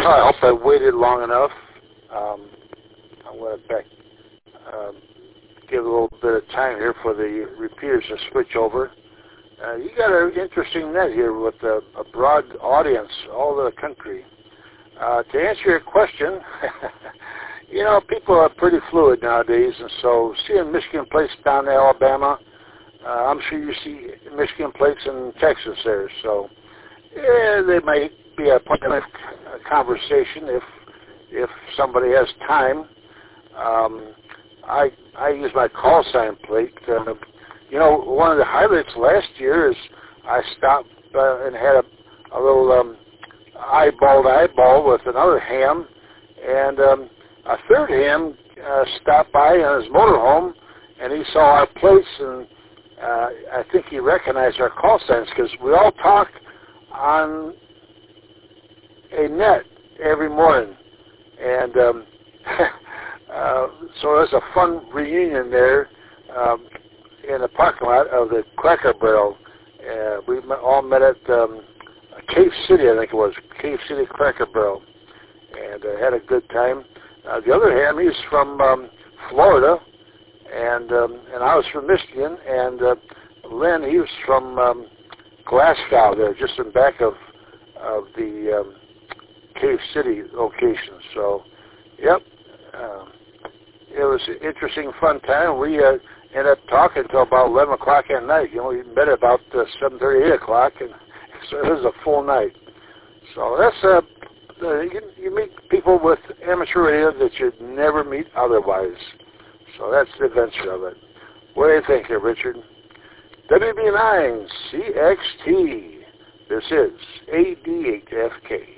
I hope I waited long enough. I'm going to give a little bit of time here for the repeaters to switch over. You got an interesting net here with a broad audience all over the country. To answer your question, you know, people are pretty fluid nowadays, and so seeing Michigan plates down in Alabama, I'm sure you see Michigan plates in Texas there. So yeah, they might be a point of conversation if somebody has time. I use my call sign plate. You know, one of the highlights last year is I stopped and had a little eyeball with another ham, and a third ham stopped by in his motorhome, and he saw our plates, and I think he recognized our call signs because we all talk on a net every morning, and so there's a fun reunion there in the parking lot of the Cracker Barrel. We all met at Cave City, I think it was, Cave City Cracker Barrel, and had a good time. The other ham, he's from Florida, and I was from Michigan, and Lynn, he was from Glasgow there, just in back of the Cave City location. So, yep, it was an interesting, fun time. We ended up talking until about 11 o'clock at night. You know, we met about 7:30, 8 o'clock, and so it was a full night. So that's you meet people with amateur radio that you'd never meet otherwise. So that's the adventure of it. What do you think here, Richard? WB9 CXT. This is AD8FK.